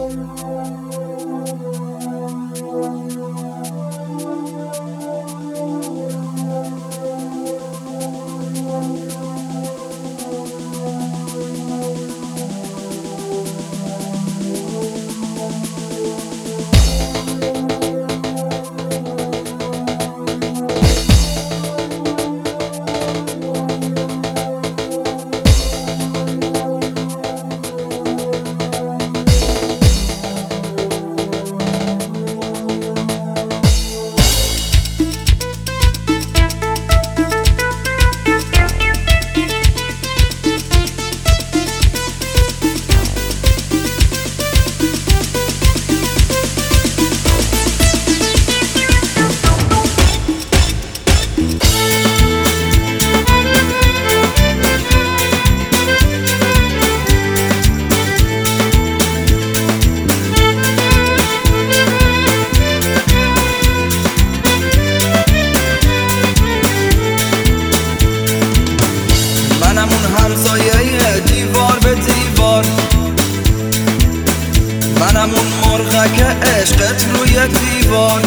همسایه دیوار به دیوار، منم اون مرغک عشقت روی دیوار،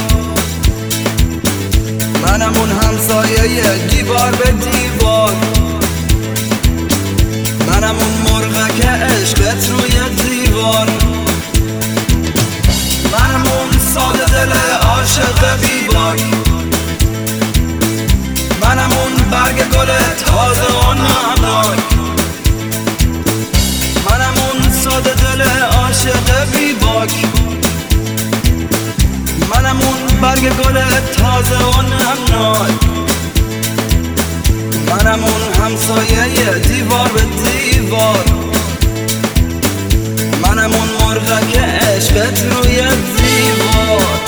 منم اون همسایه دیوار به دیوار، منم اون مرغک عشقت روی دیوار، منم اون ساده دل عاشق بیباک، منم اون برگ گل تازه و نمناک، منم اون ساده دل عاشق بیباک، منم اون برگ گل تازه و نمناک، منم اون همسایه دیوار به دیوار، منم اون مرغک عشقت روی دیوار.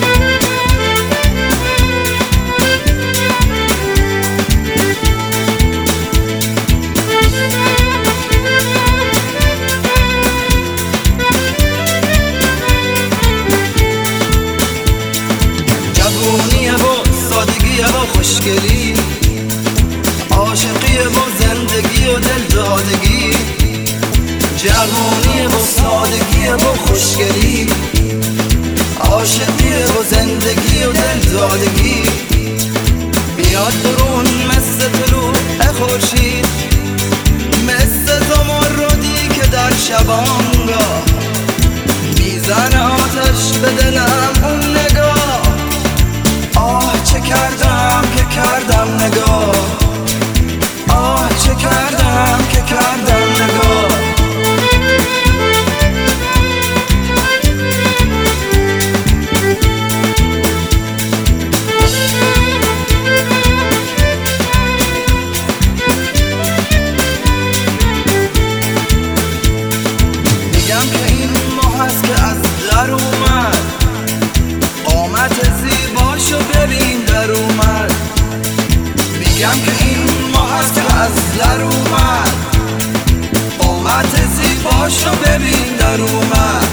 جوونیه و سادگیه و خوشگلی، عاشقیه و زندگی و دلدادگی، جوونیه و سادگیه و خوشگلی، عاشقیه و زندگی و دلدادگی، میاد برون مثل طلوع خورشید، مثل زمردی که در شبانگاه میزنه آتش به دلم اون نگاه. آه چه کردم که کردم نگاه، آه چه کردم که کردم نگاه. میگم که این ماه هست که از در اومد، قامت زیباشو ببین در اومد. میگم که این ماه هست که از در اومد، قامت زیباشو ببین در اومد.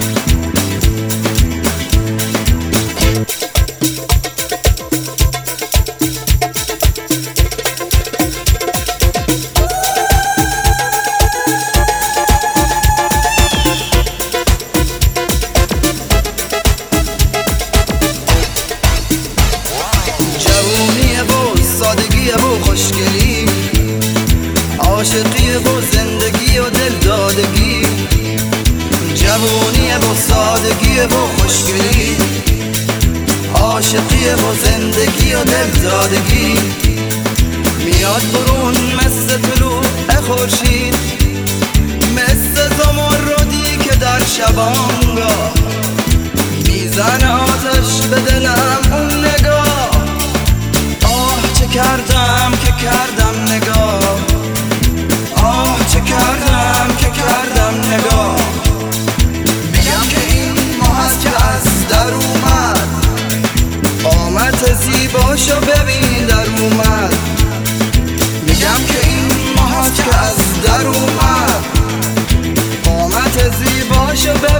جوونیه و سادگیه و خوشگلی، عاشقیه و زندگی و دلدادگی، جوونیه و سادگیه و خوشگلی، عاشقیه و زندگی و دلدادگی، میاد برون مثل طلوع خورشید، مثل زمردی که در شبانگاه میزنه آتش به دلم اون نگاه. آه چه کردم که کردم نگاه، آه چه کردم که کردم نگاه. میگم که این ماه هست که از در اومد، قامت زیباشو ببین در اومد. میگم که این ماه هست که از در اومد، قامت زیباشو ببین